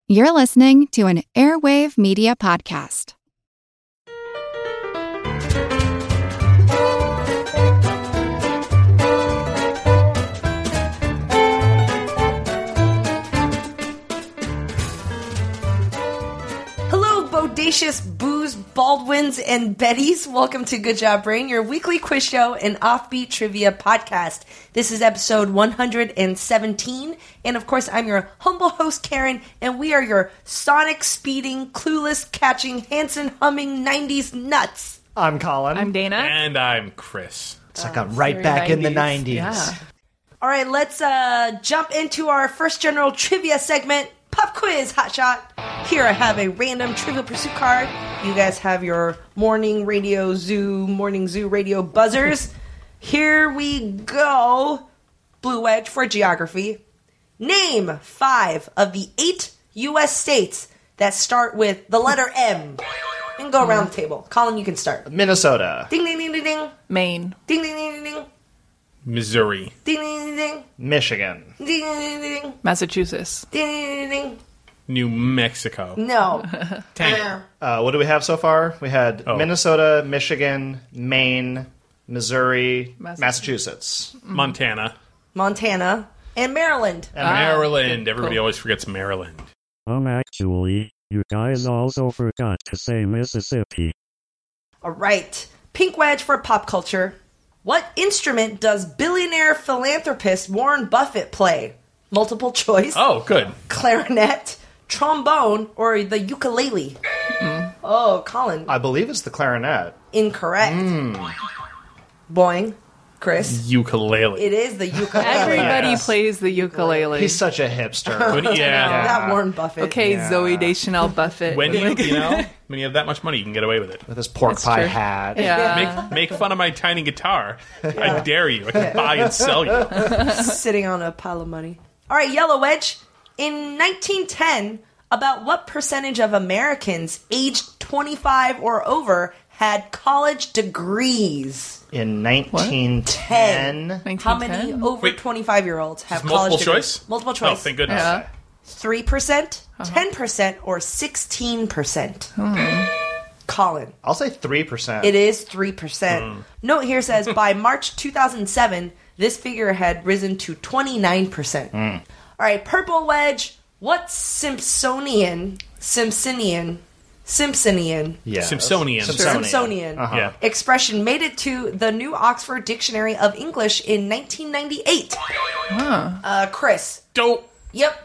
You're listening to an Airwave Media Podcast. Hello, bodacious Boos, Baldwins, and Bettys. Welcome to Good Job Brain, your weekly quiz show and offbeat trivia podcast. This is episode 117, and of course, I'm your humble host, Karen, and we are your sonic speeding, clueless catching, Hanson humming 90s nuts. I'm Colin. I'm Dana. And I'm Chris. It's like I'm right back in the 90s. Yeah. All right, let's jump into our first general trivia segment, Pop Quiz Hotshot. Here I have a random Trivial Pursuit card. You guys have your morning zoo radio buzzers. Here we go. Blue Wedge for geography. Name 5 of the 8 U.S. states that start with the letter M. And go around the table. Colin, you can start. Minnesota. Ding, ding, ding, ding, ding. Maine. Ding, ding, ding, ding, ding. Missouri. Ding, ding, ding, ding. Michigan. Ding, ding, ding, ding. Massachusetts. Ding, ding, ding, ding. New Mexico. No. Dang. What do we have so far? We had Oh. Minnesota, Michigan, Maine, Missouri, Massachusetts. Massachusetts. Montana. Montana, and Maryland. And Maryland. good. Everybody Cool. always forgets Maryland. Actually, you guys also forgot to say Mississippi. All right. Pink Wedge for pop culture. What instrument does billionaire philanthropist Warren Buffett play? Multiple choice. Oh, good. Clarinet, trombone, or the ukulele? Oh, Colin. I believe it's the clarinet. Incorrect. Boing. Chris. Ukulele. It is the ukulele. Everybody Yes. plays the ukulele. He's such a hipster. But yeah. That Warren Buffett. Okay, Yeah. Zoe Deschanel Buffett. When when you have that much money, you can get away with it. With his pork pie true. hat. Yeah. Make fun of my tiny guitar. I dare you. I can buy and sell you. Sitting on a pile of money. All right, Yellow Wedge. In 1910, about what percentage of Americans aged 25 or over had college degrees? In 1910. 10. How many 1910? over Wait. 25-year-olds have Is college multiple degrees? choice? Multiple Oh, choice. thank goodness. Yeah. 3%, 10%, or 16%? Colin. I'll say 3%. It is 3%. Note here says by March 2007, this figure had risen to 29%. All right, Purple Wedge. What Simpsonian Yeah. Simpsonian. Simpsonian Yeah. expression made it to the New Oxford Dictionary of English in 1998? Chris. Dope. Yep.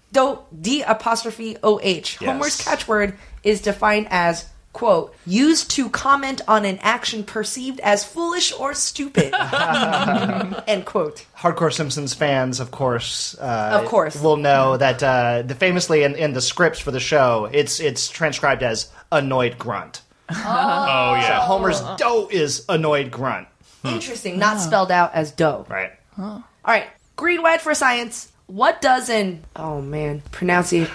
D''OH. Homer's catchword is defined as, quote, used to comment on an action perceived as foolish or stupid. End quote. Hardcore Simpsons fans, of course, course. will know that famously in the scripts for the show, it's transcribed as annoyed grunt. Oh, yeah. Homer's dough is annoyed grunt. Interesting. Not spelled out as dough. Right. All right. Green Wedge for science. What does pronunciation,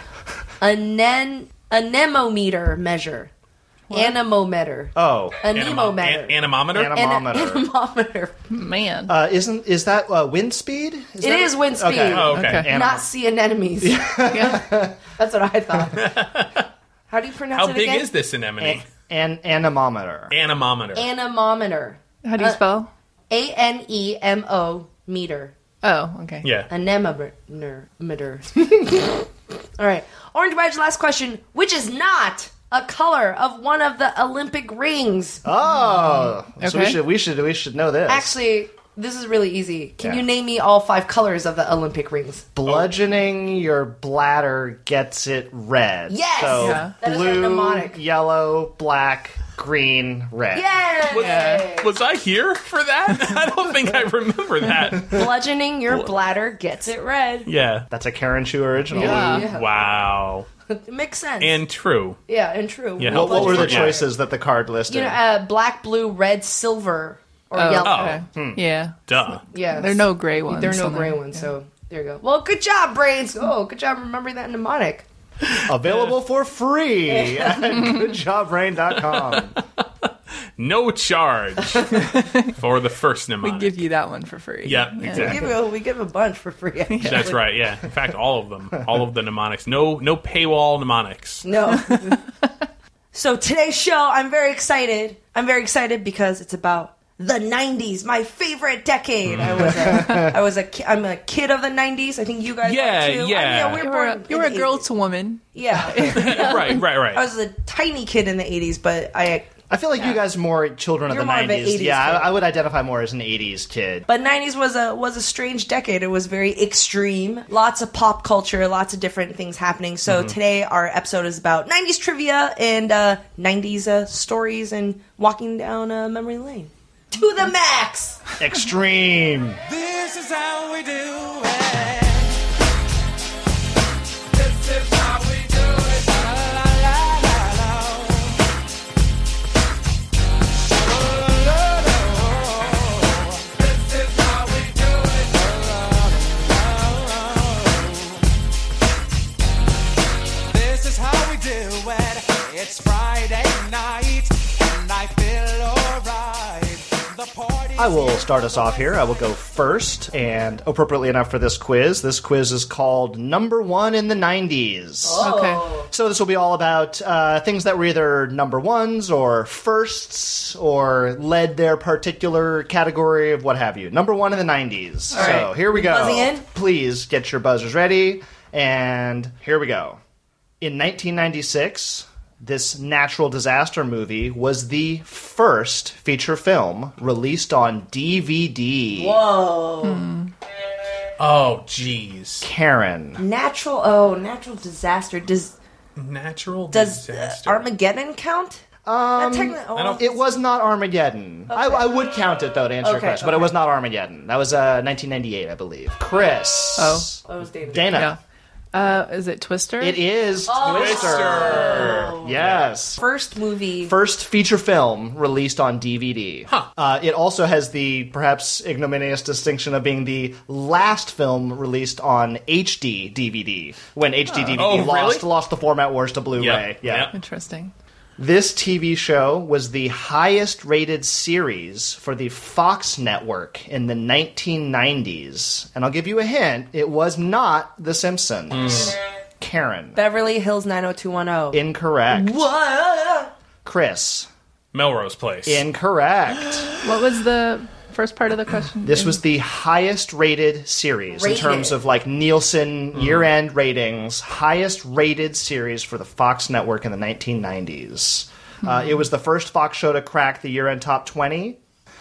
anemometer measure? Anemometer. Oh. Anemometer. Anemometer? Anemometer. Anemometer. Man. Is that wind speed? It is wind speed. Okay. Oh, okay. Okay. Not sea anemones. Yeah. That's what I thought. How do you pronounce How it big again? is this anemone? An anemometer. Anemometer. Anemometer. How do you spell? ANEMO meter. Oh, okay. Yeah. Anemometer. All right. Orange Wedge, last question. Which is not a color of one of the Olympic rings? Oh, so Okay. we should know this. Actually, this is really easy. Can Yeah. you name me all 5 colors of the Olympic rings? Bludgeoning your bladder gets it red. Yes! So Yeah. That is our blue, mnemonic. yellow, black, green, red. Yay! Was I here for that? I don't think I remember that. Bludgeoning your bladder gets it red. Yeah. That's a Karen Chu original. Yeah. Yeah. Wow. It makes sense. And true. yeah, and true. Yeah. What were the Yeah. choices that the card listed? You know, black, blue, red, silver, or yellow. Okay. Hmm. Yeah. Duh. Yeah. There are no gray ones. There are no on gray there. ones, so there you go. Well, good job, brains. Oh, good job remembering that mnemonic. Available for free at goodjobbrain.com. no charge for the first We mnemonic. give you that one for free. Yeah, exactly. We give a bunch for free. Actually. That's right, yeah. In fact, all of them. All of the mnemonics. No paywall mnemonics. No. So today's show, I'm very excited. I'm very excited because it's about the 90s, my favorite decade. I'm a kid of the 90s. I think you guys Yeah, are too. yeah. I mean, You were a girl to woman. Yeah. Right. I was a tiny kid in the 80s, but I feel like you guys are more children You're of the more of an 90s. 80s Yeah, kid. I would identify more as an 80s kid. But 90s was a strange decade. It was very extreme. Lots of pop culture, lots of different things happening. So today our episode is about 90s trivia and 90s stories and walking down memory lane. To the max! Extreme. This is how we do it. This is how we do it. La la la la la. La la la. This is how we do it. La la la. This is how we do it. It's Friday night and I feel alright. I will start us off here. I will go first, and appropriately enough for this quiz is called Number One in the 90s. Okay. So this will be all about things that were either number ones or firsts or led their particular category of what have you. Number one in the 90s. So right. here we go. Buzzing in? Please get your buzzers ready, and here we go. In 1996... this natural disaster movie was the first feature film released on DVD. Whoa. Oh, jeez. Karen. Natural disaster. Does Natural Does disaster. Armageddon count? It was not Armageddon. Okay. I would count it, though, to answer your Okay, question, but it okay. was not Armageddon. That was 1998, I believe. Chris. Oh. That was David. Dana. Yeah. Is it Twister? It is Twister. Yes. First movie. First feature film released on DVD. It also has the perhaps ignominious distinction of being the last film released on HD DVD, when HD DVD Oh, really? lost the format wars to Blu-ray. Yep, yep. Interesting. This TV show was the highest rated series for the Fox network in the 1990s. And I'll give you a hint, it was not The Simpsons. Karen. Beverly Hills 90210. Incorrect. What? Chris. Melrose Place. Incorrect. What was the first part of the question? This was the highest rated series in Rated. terms of like Nielsen year-end ratings. Highest rated series for the Fox network in the 1990s. It was the first Fox show to crack the year-end top 20.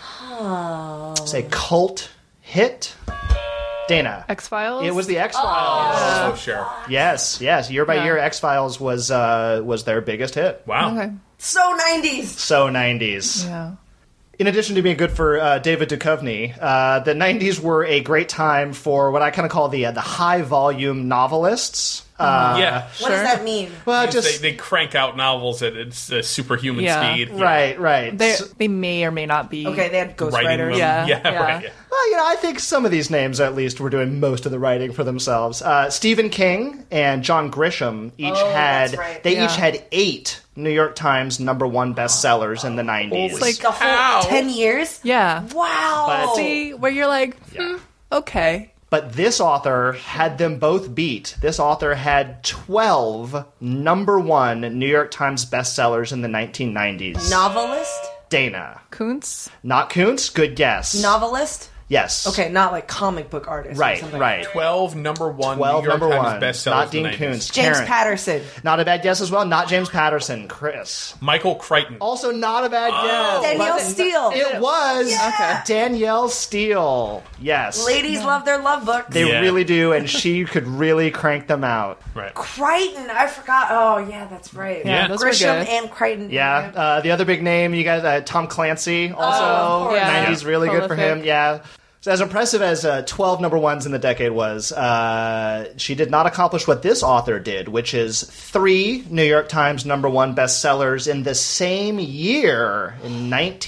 It's a cult hit. Dana. X-Files? It was the X-Files. Oh, sure. Yes. Year by year, X-Files was their biggest hit. Wow. Okay. So 90s. So 90s. Yeah. In addition to being good for David Duchovny, the 90s were a great time for what I kind of call the high-volume novelists. Yeah. What does that mean? Well, Because just... they crank out novels at superhuman Yeah. speed. Right. They may or may not be. Okay, they had Writing them. ghostwriters. Yeah. Right. Yeah. Well, I think some of these names, at least, were doing most of the writing for themselves. Stephen King and John Grisham each that's right. each had 8 New York Times #1 bestsellers in the 90s. It's like, The whole Ow. 10 years? yeah. Wow. But- See, where you're like, okay. But this author had them both beat. This author had 12 #1 New York Times bestsellers in the 1990s. Novelist? Dana. Kuntz? Not Kuntz? Good guess. Novelist? Yes. Okay, not like comic book artist. or Right, something. right. 12 number one 12 New York #1. Times bestsellers. Not in Dean the 90s. Kuntz. James Karen. Patterson. Not a bad guess as well. Not James Patterson. Chris. Michael Crichton. Also not a bad guess. Danielle But Steele. It was Okay. Danielle Steele. Yes. Ladies love their love books. They Yeah. really do, and she could really crank them out. Right. Crichton. I forgot. Oh, yeah, that's right. Yeah. Those were Grisham good. and Crichton. Yeah. The other big name, you guys, Tom Clancy, also of course. Yeah. 90s, really good for him. Prolific. Yeah. So as impressive as 12 #1s in the decade was, she did not accomplish what this author did, which is 3 New York Times #1 bestsellers in the same year, in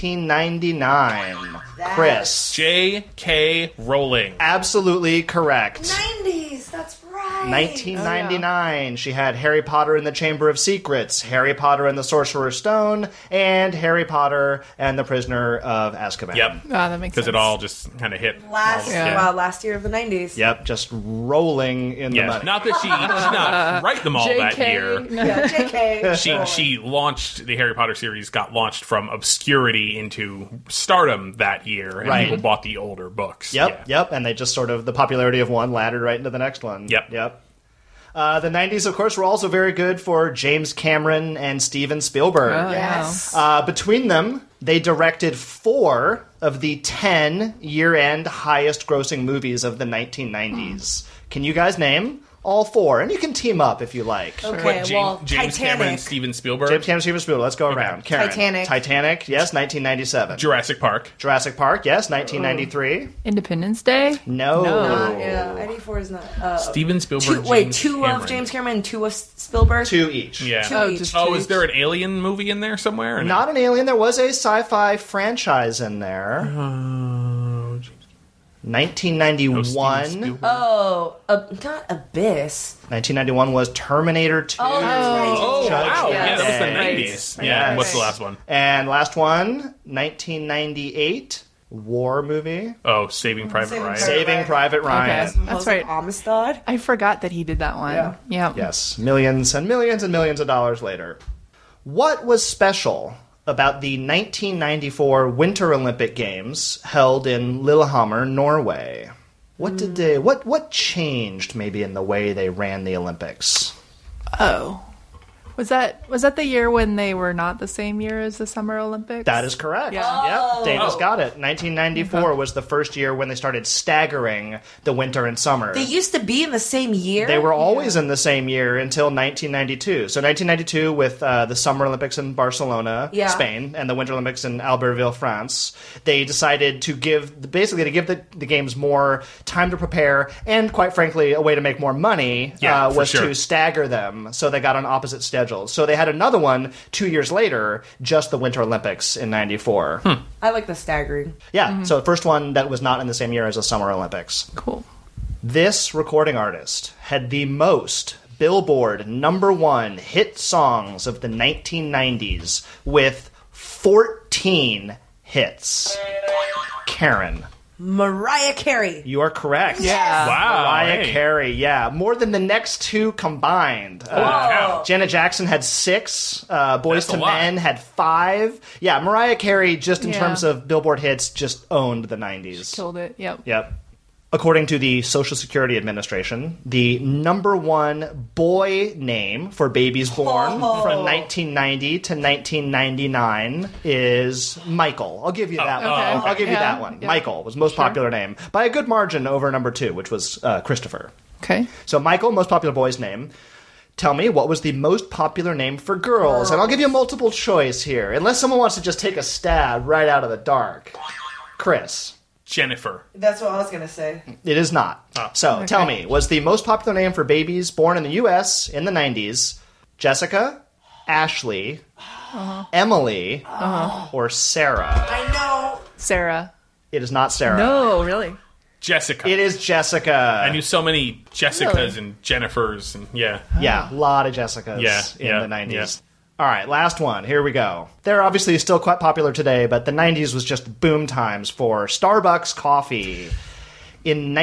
1999. Chris. J.K. Rowling. Absolutely correct. 90s. That's right. 1999, she had Harry Potter and the Chamber of Secrets, Harry Potter and the Sorcerer's Stone, and Harry Potter and the Prisoner of Azkaban. Yep. that makes sense. Because it all just kind of hit. Last year of the 90s. Yep, just rolling in the Yeah, money. not that she did not write them all that year. Yeah, JK. She launched the Harry Potter series, got launched from obscurity into stardom that year, and Right. people bought the older books. Yep, and they just sort of, the popularity of one laddered right into the next one. Yep. The 90s, of course, were also very good for James Cameron and Steven Spielberg. Oh, Yes. Between them, they directed 4 of the 10 year-end highest-grossing movies of the 1990s. Can you guys name all 4? And you can team up if you like. Okay, What, well, James Cameron, Titanic. Steven Spielberg, James Cameron, Steven Spielberg. Let's go around. Karen. Titanic. Yes, 1997. Jurassic Park, Jurassic Park, yes, 1993. Independence Day. No. Yeah, 94 is not. Steven Spielberg. Two of James Cameron and 2 of Spielberg. 2 each. Yeah. Two Oh, each. just Oh, is there an alien movie in there somewhere? Or no? Not an alien. There was a sci-fi franchise in there. 1991. Spielberg. Not Abyss. 1991 was Terminator 2. Oh, that's right. Oh, Judge wow. Dredd. Yeah, that was the Right. 90s. Right. Yeah. Yes. What's the last one? And last one, 1998, war movie. Oh, Saving Private Saving Ryan. Private Saving Private Ryan. Okay. That's right. Amistad. I forgot that he did that one. Yeah. Yeah. Yes, millions and millions and millions of dollars later. What was special about the 1994 Winter Olympic Games held in Lillehammer, Norway? What did they? What changed maybe in the way they ran the Olympics? Oh. Was that the year when they were not the same year as the Summer Olympics? That is correct. Yeah. Yep, Dana's got it. 1994 was the first year when they started staggering the winter and summer. They used to be in the same year. They were always in the same year until 1992. So 1992 with the Summer Olympics in Barcelona, Yeah. Spain, and the Winter Olympics in Albertville, France. They decided to give the games more time to prepare and, quite frankly, a way to make more money Yeah, for was sure. to stagger them. So they got on opposite schedules. So they had another one 2 years later, just the Winter Olympics in 94. I like the staggering. Yeah, so the first one that was not in the same year as the Summer Olympics. Cool. This recording artist had the most Billboard #1 hit songs of the 1990s with 14 hits. Karen, Mariah Carey. you are correct. Yeah. Wow. Mariah hey. Carey, yeah. More than the next 2 combined. Wow. Janet Jackson had 6. Boyz That's a II lot. Men had 5. Yeah, Mariah Carey, just in Yeah. terms of Billboard hits, just owned the 90s. Killed it. Yep. Yep. According to the Social Security Administration, the #1 boy name for babies born from 1990 to 1999 is Michael. I'll give you that one. okay. I'll give you Yeah. that one. Yeah. Michael was most popular name by a good margin over #2, which was Christopher. Okay. So Michael, most popular boy's name. Tell me, what was the most popular name for girls? And I'll give you a multiple choice here, unless someone wants to just take a stab right out of the dark. Chris. Jennifer. That's what I was gonna say. It is not. So, tell me, was the most popular name for babies born in the U.S. in the 90s Jessica, Ashley, Emily, or Sarah? I know. Sarah. It is not Sarah. No, really. Jessica. It is Jessica. I knew so many Jessicas Really? and Jennifers, and yeah. Yeah, a lot of Jessicas Yeah, in yeah, the 90s. yeah. All right, last one. Here we go. They're obviously still quite popular today, but the 90s was just boom times for Starbucks coffee. In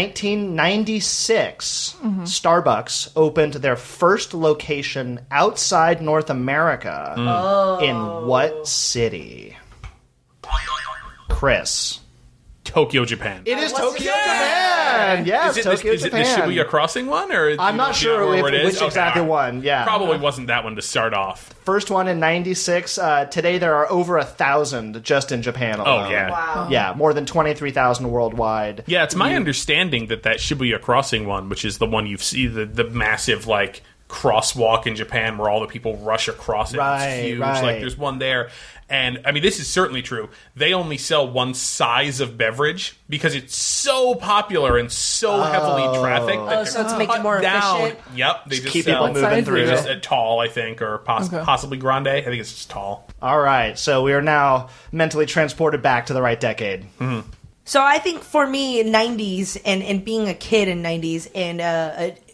1996, Starbucks opened their first location outside North America. In what city? Chris. Tokyo, Japan. It is Tokyo, Yeah. Japan. Yes, is it, Tokyo, is it the Japan. Shibuya Crossing one, or I'm not sure where it is? which Okay, exactly all right. one. Yeah, Probably wasn't that one to start off. First one in 96. Today there are over 1,000 just in Japan alone. Oh yeah. Wow. Yeah, more than 23,000 worldwide. Yeah, it's my understanding that Shibuya Crossing one, which is the one you see the massive like crosswalk in Japan where all the people rush across it. Right, it's huge. right. Like there's one there. And I mean, this is certainly true. They only sell one size of beverage because it's so popular and so heavily trafficked. That so they're to make it cut more down. efficient? Yep, they just keep sell people moving through. Just a tall, I think, or Okay. possibly grande. I think it's just tall. All right, so we are now mentally transported back to the right decade. So I think for me, 90s and being a kid in 90s and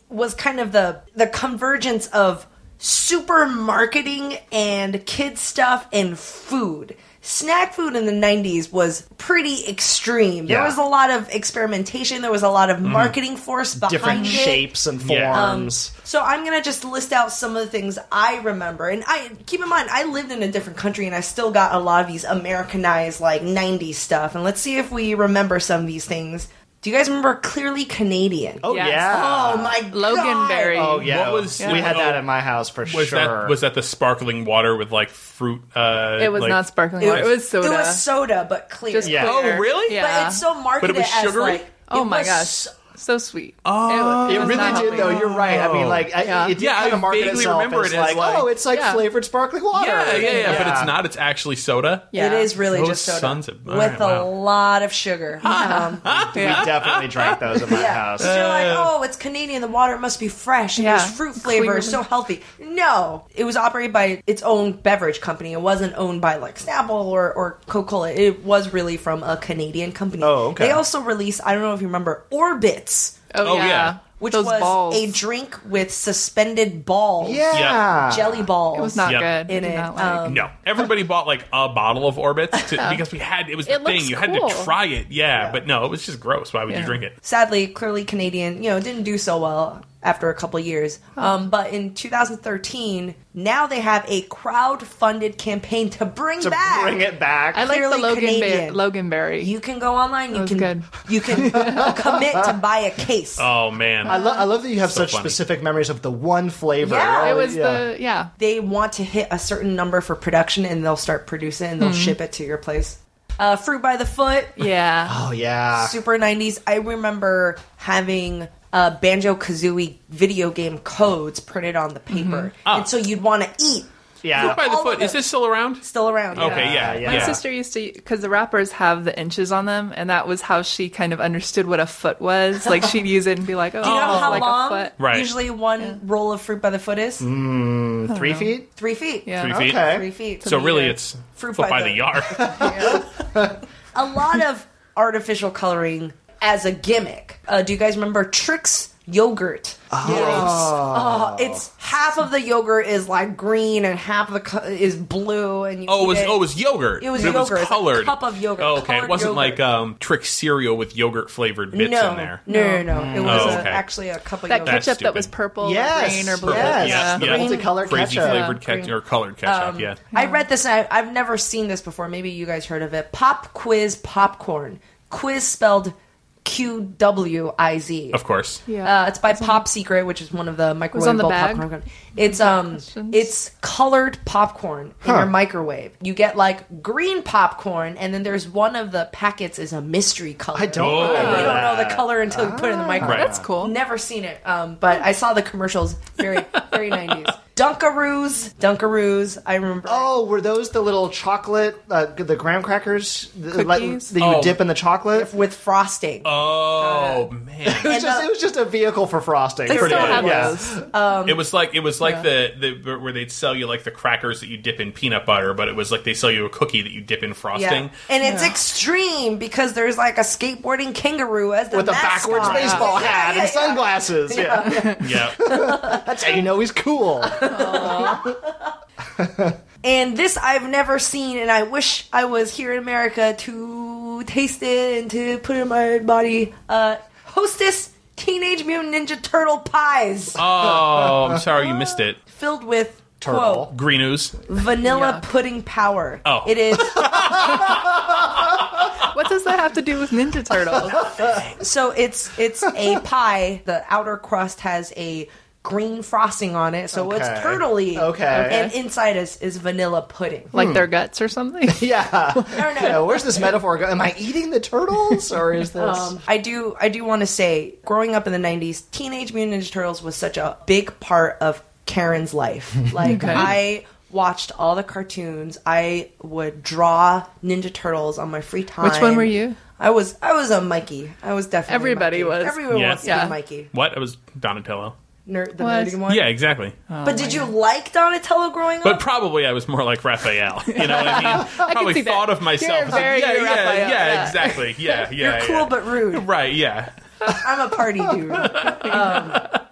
was kind of the convergence of super marketing and kid stuff and food. Snack food in the 90s was pretty extreme. There Yeah. was a lot of experimentation. There was a lot of marketing force behind Different it. shapes and forms. So I'm going to just list out some of the things I remember. And I keep in mind, I lived in a different country and I still got a lot of these Americanized, like, 90s stuff. And let's see if we remember some of these things. Do you guys remember Clearly Canadian? Oh, Yes. yeah. Oh, my God. Loganberry. Oh, yeah. What was- we had that in my house for Was sure. that the sparkling water with like fruit? It was like- not sparkling water. It was soda. It was soda, but clear. Just Yeah. clear. Oh, really? Yeah. But it's so marketed was as, sugary? like... Oh it my was gosh. so- So sweet. Oh. It was really not did, though. helping. You're right. I mean, like, Yeah. it did Yeah, kind I of market vaguely itself remember as it as, like- oh, it's like Yeah. flavored sparkling water. Yeah, but it's not. It's actually soda. Yeah. It is really Those just soda. sons of- all with right, wow. a lot of sugar. We definitely drank those in my Yeah. house. So you're like, oh, it's Canadian. The water must be fresh. And Yeah. there's fruit flavor. It's so healthy. No. It was operated by its own beverage company. It wasn't owned by, like, Snapple or Coca-Cola. It was really from a Canadian company. Oh, okay. They also released, I don't know if you remember, Orbits, Oh, yeah. which Those was balls. a drink with suspended balls. Yeah. Jelly balls. It was not Yep. good. In I did it. not like. No, everybody bought like a bottle of Orbits because it was the It thing. looks You had cool. to try it. Yeah, but no, it was just gross. Why would you Yeah. drink it? Sadly, Clearly Canadian, didn't do so well after a couple of years. But in 2013, now they have a crowd-funded campaign to bring To back. bring it back. I like the Clearly Canadian. Loganberry. You can go online. That was good. You can commit to buy a case. Oh man, I love that you have So such funny. specific memories of the one flavor. Yeah. It was Yeah. They want to hit a certain number for production, and they'll start producing, and they'll ship it to your place. Fruit by the Foot. Yeah. Oh, yeah. Super 90s. I remember having Banjo-Kazooie video game codes printed on the paper. And so you'd want to eat. Yeah. by the all foot. of it. Is this still around? Still around. Okay, yeah, Yeah. My sister used to, because the wrappers have the inches on them, and that was how she kind of understood what a foot was. Like, she'd use it and be like, oh, Do you know how like long a foot. Right. usually one roll of Fruit by the Foot is? 3 feet? 3 feet. Yeah. 3 feet. Okay. 3 feet. So really, meter. it's Fruit foot by by the- the yard. A lot of artificial coloring as a gimmick. Do you guys remember Trix yogurt? Oh, it's half of the yogurt is like green and half of the is blue. And you eat It was yogurt. It was But yogurt. It's It was a colored. cup of yogurt. Oh, okay, Colored it wasn't yogurt. like Trick cereal with yogurt flavored bits no, in there. No. It was Oh, okay. actually a cup of That yogurt. That's ketchup that was stupid. purple Yes. or green or blue. Yes. Yeah, The yeah. multicolored Crazy ketchup. flavored ketchup or colored ketchup. Yeah. I read this and I've never seen this before. Maybe you guys heard of it. Pop Quiz Popcorn. Quiz spelled QWIZ. Of course. Yeah. It's by Pop Secret, which is one of the on the microwavable bag? popcorn. It's Questions? it's colored popcorn in your microwave. You get like green popcorn, and then there's one of the packets is a mystery color. I don't Oh. remember You don't know the that. color until you put it in the microwave. Right. That's cool. Never seen it, but I saw the commercials. Very 90s. Dunkaroos. I remember. Oh, were those the little chocolate, the graham crackers Cookies? that you would dip in the chocolate? with frosting. Oh man. It was just a vehicle for frosting. They pretty still much. have Yeah. those. It was like the where they'd sell you like the crackers that you dip in peanut butter, but it was like they sell you a cookie that you dip in frosting. And it's extreme because there's like a skateboarding kangaroo as the With a mascot. backwards baseball Yeah, hat yeah, and yeah. sunglasses. Yeah. Yeah. That's how you know he's cool. And this I've never seen, and I wish I was here in America to taste it and to put it in my body. Hostess Teenage Mutant Ninja Turtle pies Oh, I'm sorry you missed it. filled with Turtle. quote, Green ooze. vanilla Yuck. pudding power. Oh. It is What does that have to do with Ninja Turtles? so it's a pie. The outer crust has a green frosting on it, so it's Okay. turtley. Okay. And inside is vanilla pudding. Like their guts or something? Yeah. I don't know. Yeah, where's this metaphor go? Am I eating the turtles, or is this? I do want to say, growing up in the 90s, Teenage Mutant Ninja Turtles was such a big part of Karen's life. Like, Okay. I watched all the cartoons. I would draw Ninja Turtles on my free time. Which one were you? I was a Mikey. I was definitely Everybody Mikey. was. Everyone Yeah. wants to Yeah. be Mikey. What? It was Donatello. The What? nerdy one? Yeah, exactly. But did you like Donatello growing But up? probably I was more like Raphael. You know what I mean? Probably see that. thought of myself You're as very yeah, Raphael, yeah. exactly. Yeah, yeah. You're cool but rude. Right, yeah. I'm a party dude.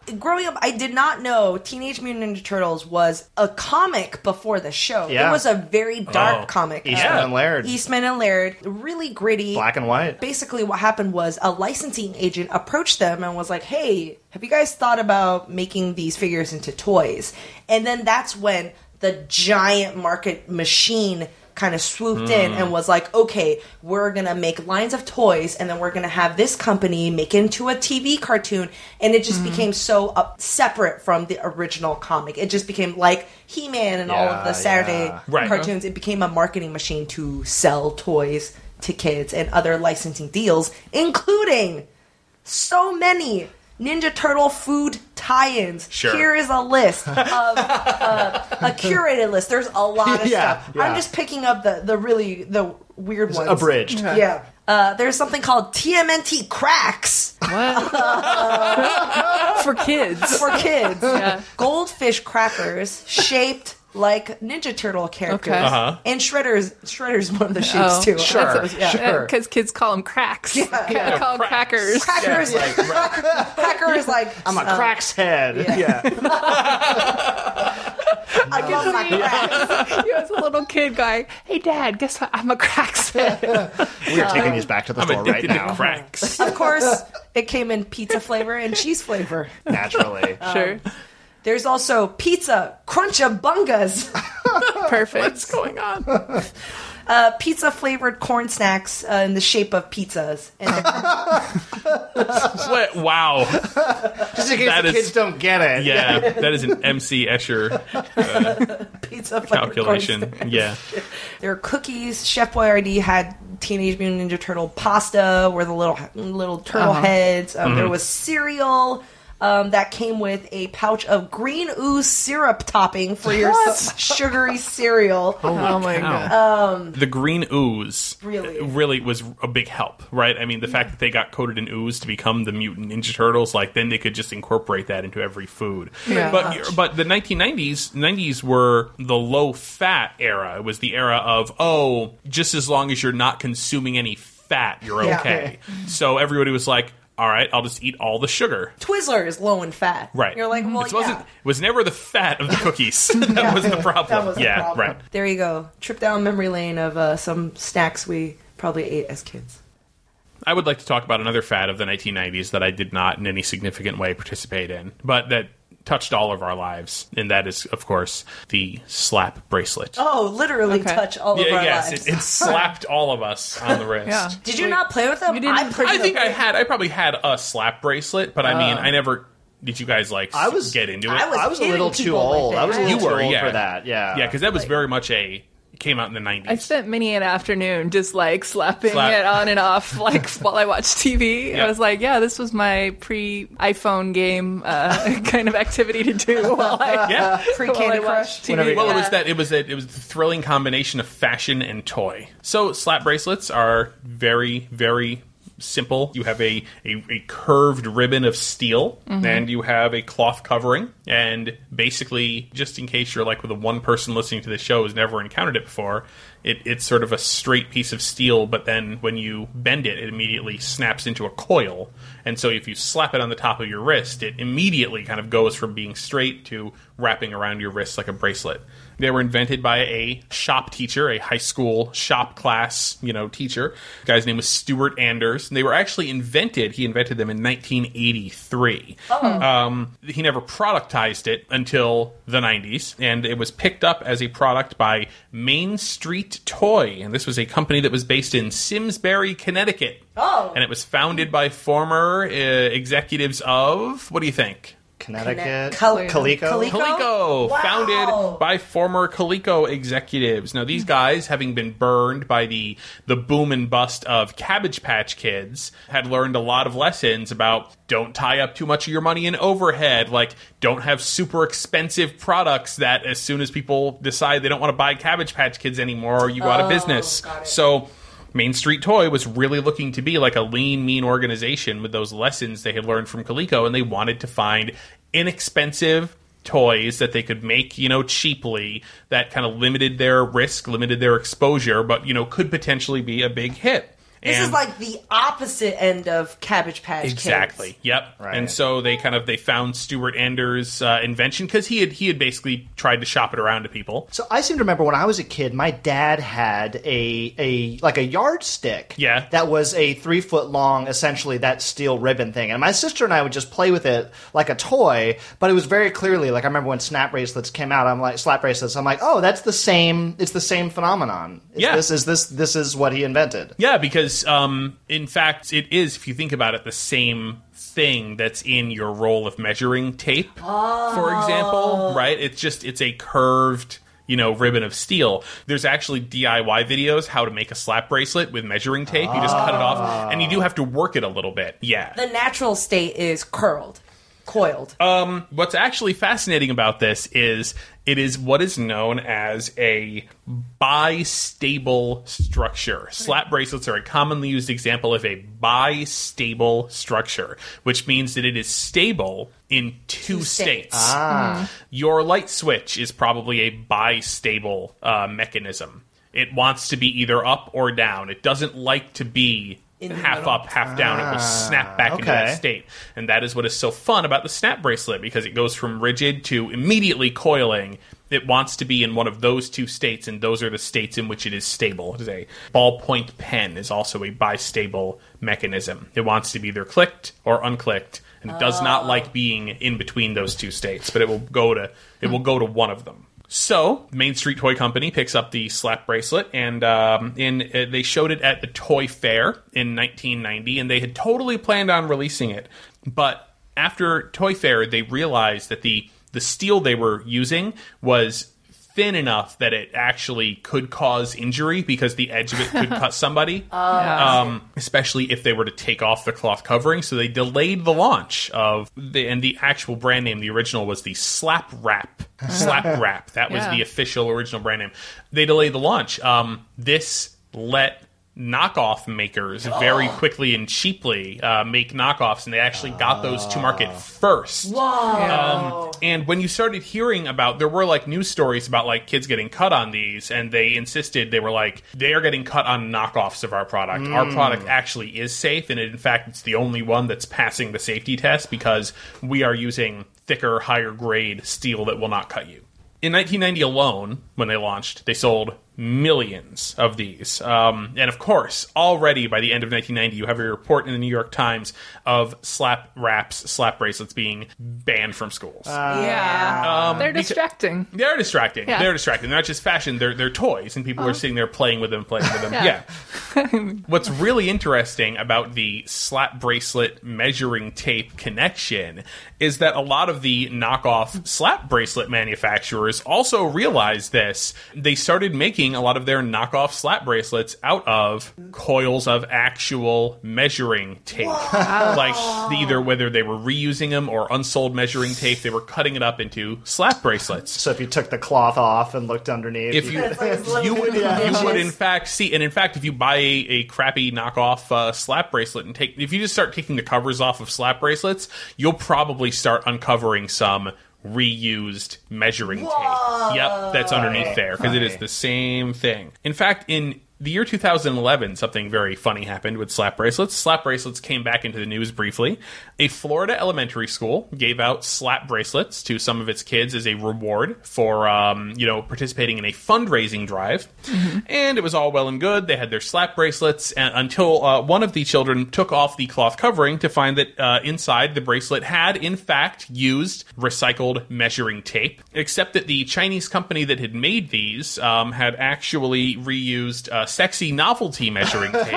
growing up, I did not know Teenage Mutant Ninja Turtles was a comic before the show. Yeah. It was a very dark comic. Eastman and Laird. Eastman and Laird. Really gritty. Black and white. Basically, what happened was a licensing agent approached them and was like, hey, have you guys thought about making these figures into toys? And then that's when the giant market machine kind of swooped in and was like, okay, we're going to make lines of toys, and then we're going to have this company make it into a TV cartoon. And it just became so separate from the original comic. It just became like He-Man and all of the Saturday cartoons. It became a marketing machine to sell toys to kids and other licensing deals, including so many Ninja Turtle food tie-ins. Sure. Here is a list of a curated list. There's a lot of stuff. Yeah. I'm just picking up the weird ones. Abridged. Yeah. There's something called TMNT Cracks What? For kids. for kids. Yeah. Goldfish crackers shaped like Ninja Turtle characters. Okay. And Shredder's one of the shapes too. Sure. That's- yeah. Sure. Because kids call them cracks. Yeah. Call them crackers. Crackers, Cracker is like I'm a crack's head. Yeah. I love my cracks. You as a little kid going, hey, Dad, guess what? I'm a crack's head. We are taking these back to the I'm store right addicted now. to cracks. Of course, it came in pizza flavor and cheese flavor. Naturally. Sure. There's also pizza Crunch-a-bungas. Perfect. What's going on? Pizza flavored corn snacks in the shape of pizzas. And Wow. Just in case That the is- kids don't get it. Yeah, that is an MC Escher pizza flavored calculation. corn snacks. Yeah. There are cookies. Chef Boyardee had Teenage Mutant Ninja Turtle pasta, where the little turtle heads. There was cereal. That came with a pouch of green ooze syrup topping for your sugary cereal. Oh my God. The green ooze Really? was a big help, right? I mean, the fact that they got coated in ooze to become the Mutant Ninja Turtles, like, then they could just incorporate that into every food. Yeah. But the 90s were the low-fat era. It was the era of, just as long as you're not consuming any fat, you're Yeah. okay. So everybody was like, all right, I'll just eat all the sugar. Twizzler is low in fat. Right. You're like, well, It was never the fat of the cookies. That was the problem. That was the problem. Right. There you go. Trip down memory lane of some snacks we probably ate as kids. I would like to talk about another fad of the 1990s that I did not in any significant way participate in, but that touched all of our lives, and that is, of course, the slap bracelet. Oh, literally Okay. touch all of our yes, lives. it slapped all of us on the wrist. Yeah. Did you not play with them? You didn't- I think I probably had a slap bracelet, but I mean, I never. Did you guys get into it? I was a little hitting too people with old. it. I was a little You were, too old yeah. for that. Yeah. Yeah, because that was very much it came out in the 90s. I spent many an afternoon just like slapping Slap. it on and off like while I watched TV. Yeah. I was like, yeah, this was my pre-iPhone game kind of activity to do while I Pre-Candy while I Crush. watched TV. Whenever you- Well, Yeah. it was the thrilling combination of fashion and toy. So slap bracelets are very, very simple. You have a curved ribbon of steel, and you have a cloth covering. And basically, just in case you're like with the one person listening to the show who's never encountered it before, it's sort of a straight piece of steel, but then when you bend it, it immediately snaps into a coil. And so if you slap it on the top of your wrist, it immediately kind of goes from being straight to wrapping around your wrist like a bracelet. They were invented by a shop teacher, a high school shop class, teacher. The guy's name was Stuart Anders. And they were actually he invented them in 1983. He never productized it until the 90s, and it was picked up as a product by Main Street Toy. And this was a company that was based in Simsbury, Connecticut. And it was founded by former executives of, what do you think? Connecticut. Coleco. Coleco, Wow. founded by former Coleco executives. Now, these guys, having been burned by the boom and bust of Cabbage Patch Kids, had learned a lot of lessons about don't tie up too much of your money in overhead, like don't have super expensive products that as soon as people decide they don't want to buy Cabbage Patch Kids anymore, you go out of business. So Main Street Toy was really looking to be like a lean, mean organization with those lessons they had learned from Coleco, and they wanted to find inexpensive toys that they could make, cheaply, that kind of limited their risk, limited their exposure, but, could potentially be a big hit. This is like the opposite end of Cabbage Patch Exactly. Kids. Yep. Right. And so they found Stuart Anders' invention because he had basically tried to shop it around to people. So I seem to remember when I was a kid, my dad had a yardstick. Yeah. That was a 3-foot long, essentially that steel ribbon thing, and my sister and I would just play with it like a toy. But it was very clearly like I remember when snap bracelets came out. I'm like slap bracelets. I'm like, oh, that's the same. It's the same phenomenon. This is what he invented. Yeah, because in fact, it is, if you think about it, the same thing that's in your roll of measuring tape, for example, right? It's a curved, ribbon of steel. There's actually DIY videos how to make a slap bracelet with measuring tape. You just cut it off, and you do have to work it a little bit. Yeah. The natural state is coiled. What's actually fascinating about this is it is what is known as a bistable structure. Slap bracelets are a commonly used example of a bistable structure, which means that it is stable in two states. Your light switch is probably a bistable mechanism. It wants to be either up or down. It doesn't like to be half up, half down. It will snap back into that state. And that is what is so fun about the snap bracelet, because it goes from rigid to immediately coiling. It wants to be in one of those two states, and those are the states in which it is stable. It is a ballpoint pen is also a bistable mechanism. It wants to be either clicked or unclicked, and it does not like being in between those two states, but it will go to one of them. So, Main Street Toy Company picks up the slap bracelet, and they showed it at the Toy Fair in 1990, and they had totally planned on releasing it. But after Toy Fair, they realized that the steel they were using was thin enough that it actually could cause injury because the edge of it could cut somebody, especially if they were to take off the cloth covering. So they delayed the launch of the actual brand name. The original was the Slap Wrap. Slap Wrap. That was the official original brand name. They delayed the launch. This let knockoff makers very quickly and cheaply make knockoffs, and they actually got those to market first. Whoa. And when you started hearing about, there were like news stories about like kids getting cut on these, and they insisted, they were like, they are getting cut on knockoffs of our product. Our product actually is safe, and in fact it's the only one that's passing the safety test because we are using thicker, higher grade steel that will not cut you. In 1990 alone, when they launched, they sold millions of these. And of course, already by the end of 1990, you have a report in the New York Times of slap bracelets being banned from schools. They're distracting. They're distracting. Yeah. They're distracting. They're not just fashion, they're toys, and people are sitting there playing with them. Yeah. What's really interesting about the slap bracelet measuring tape connection is that a lot of the knockoff slap bracelet manufacturers also realized this. They started making a lot of their knockoff slap bracelets out of coils of actual measuring tape. Like either whether they were reusing them or unsold measuring tape, they were cutting it up into slap bracelets. So if you took the cloth off and looked underneath, You would in fact see, and in fact, if you buy a crappy knockoff slap bracelet and if you just start taking the covers off of slap bracelets, you'll probably start uncovering some reused measuring tape. Yep, that's underneath there because it is the same thing. In fact, in the year 2011, something very funny happened with slap bracelets. Slap bracelets came back into the news briefly. A Florida elementary school gave out slap bracelets to some of its kids as a reward for, participating in a fundraising drive. And it was all well and good. They had their slap bracelets until one of the children took off the cloth covering to find that inside the bracelet had, in fact, used recycled measuring tape, except that the Chinese company that had made these had actually reused sexy novelty measuring tape,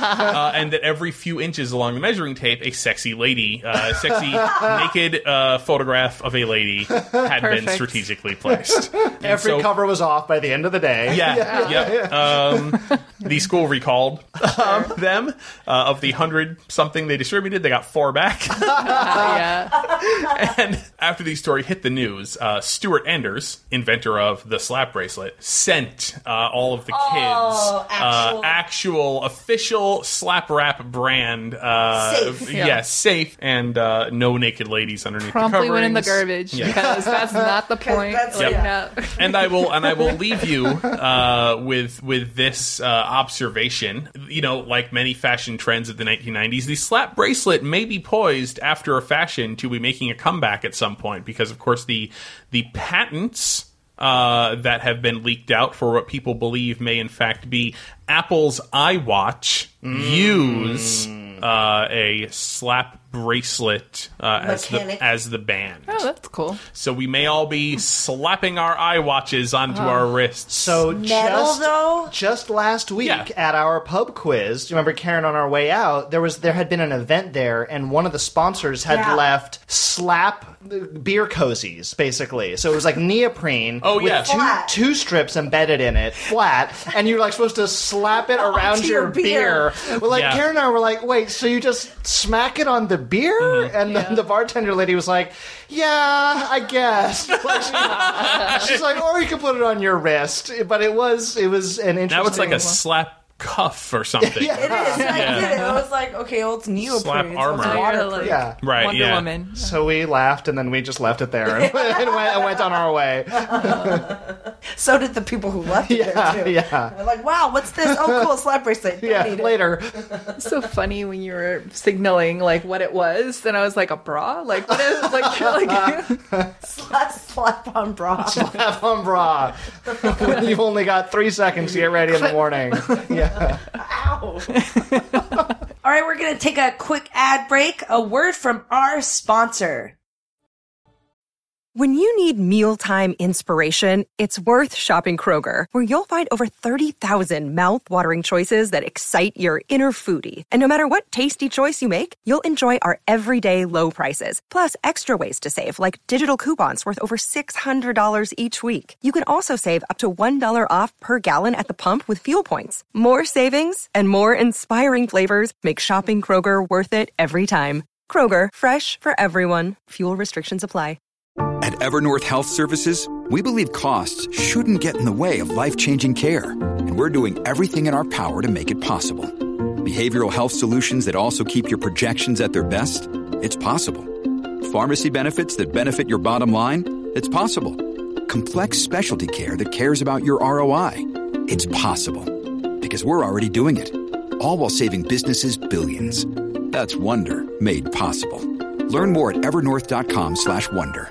and that every few inches along the measuring tape, a sexy naked photograph of a lady had been strategically placed. every cover was off by the end of the day. The school recalled them. Of the 100-something they distributed, they got 4 back. And after the story hit the news, Stuart Anders, inventor of the slap bracelet, sent all of the kids actual official slap rap brand. Safe. Yes, safe, and no naked ladies underneath Promptly the went in the coverings. garbage Yeah. because that's not the point. that's- Like, yeah. no. And I will leave you with this observation. You know, like many fashion trends of the 1990s, the slap bracelet may be poised after a fashion to be making a comeback at some point, because of course the patents that have been leaked out for what people believe may in fact be Apple's iWatch use a slap bracelet as the band. Oh, that's cool. So we may all be slapping our iWatches onto our wrists. So though? just last week Yeah. at our pub quiz, do you remember, Karen, on our way out, there had been an event there, and one of the sponsors had left slap beer cozies, basically. So it was like neoprene with Flat. two strips embedded in it, flat, and you're like supposed to slap it around Onto your your beer. Well, like Yeah. Karen and I were like, wait, so you just smack it on the beer? And then the bartender lady was like, yeah, I guess. Like, she's like, or you can put it on your wrist. But it was an interesting. Now it's like a slap cuff or something. It is. I did it. I was like, okay, well, it's neoprene. Slap so it's armor. waterproof. Yeah. Right, Wonder yeah. Woman. So we laughed, and then we just left it there and went on our way. So did the people who left it there, too. Yeah. They're like, wow, what's this? Oh, cool, slap bracelet. Don't Yeah, need it. later. It's so funny when you were signaling like what it was, and I was like, a bra? Like what is like Slap on bra. Have on bra. You've only got 3 seconds to get ready in the morning. Yeah. Ow. All right, we're going to take a quick ad break. A word from our sponsor. When you need mealtime inspiration, it's worth shopping Kroger, where you'll find over 30,000 mouth-watering choices that excite your inner foodie. And no matter what tasty choice you make, you'll enjoy our everyday low prices, plus extra ways to save, like digital coupons worth over $600 each week. You can also save up to $1 off per gallon at the pump with fuel points. More savings and more inspiring flavors make shopping Kroger worth it every time. Kroger, fresh for everyone. Fuel restrictions apply. At Evernorth Health Services, we believe costs shouldn't get in the way of life-changing care, and we're doing everything in our power to make it possible. Behavioral health solutions that also keep your projections at their best? It's possible. Pharmacy benefits that benefit your bottom line? It's possible. Complex specialty care that cares about your ROI? It's possible. Because we're already doing it. All while saving businesses billions. That's Wonder made possible. Learn more at evernorth.com/wonder.